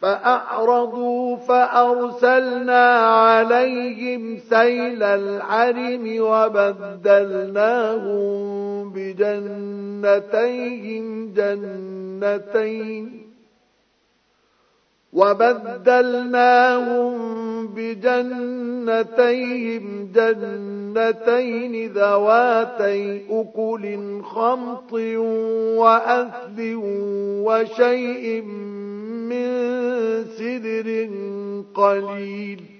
فأعرضوا فأرسلنا عليهم سيل العرم وبدلناهم بجنتين جنتين ذواتي أكل خمط وأثل وشيء من سدر قليل